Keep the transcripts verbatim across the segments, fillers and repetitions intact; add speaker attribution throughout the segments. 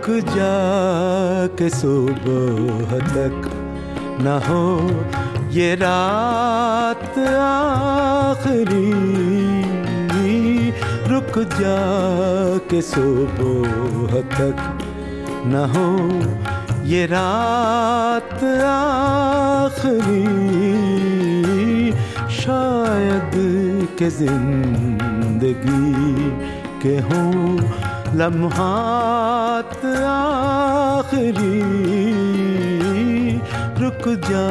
Speaker 1: रुक जा के सुबह तक न हो ये रात आखिरी। रुक जा के सुबह तक न हो ये रात आखिरी। शायद के जिंदगी के हों लम्हात आखिरी। रुक जा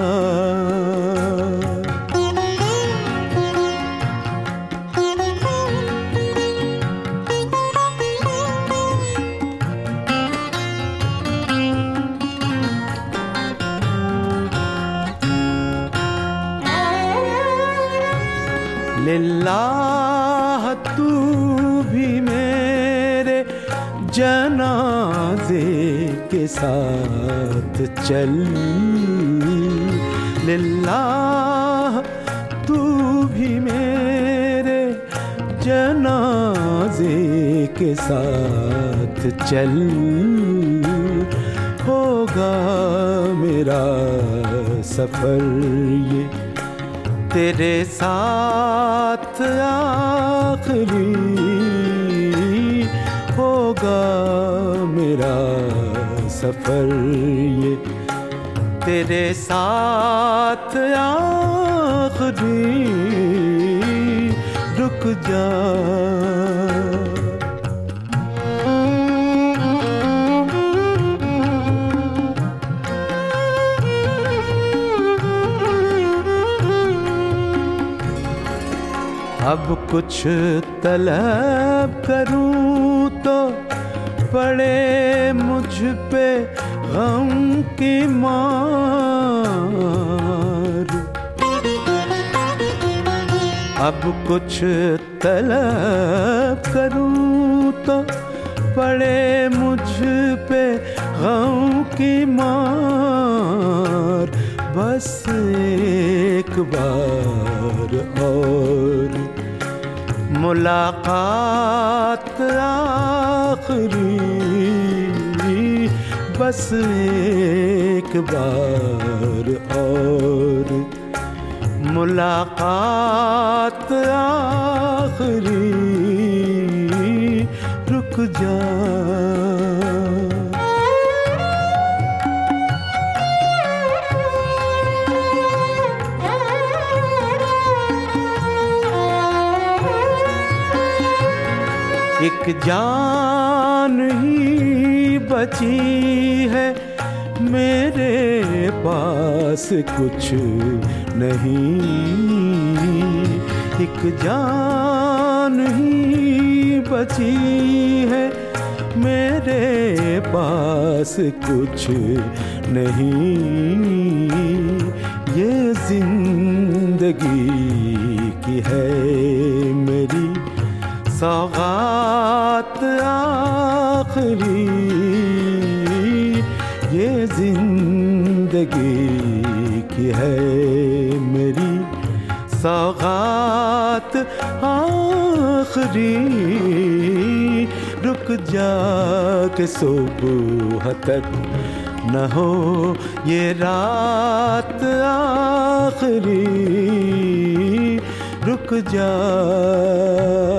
Speaker 1: लिल्लाह तू भी मेरे जनाजे के साथ चल। लिल्लाह तू भी मेरे जनाजे के साथ चल। होगा मेरा सफर ये तेरे साथ आखिरी। होगा मेरा सफर ये तेरे साथ आखिरी। रुक जा अब कुछ तलब करूं तो पड़े मुझ पे गम की मार। अब कुछ तलब करूं तो पड़े मुझ पे गम की मार। बस एक बार और मुलाकात आखिरी। बस एक बार और मुलाकात आखिरी। रुक जा एक जान ही बची है मेरे पास कुछ नहीं। एक जान ही बची है मेरे पास कुछ नहीं। ये जिंदगी की है मेरी सौगात आखिरी। ये जिंदगी की है मेरी सौगात आखिरी। रुक जा के सुबह तक न हो ये रात आखिरी। रुक जा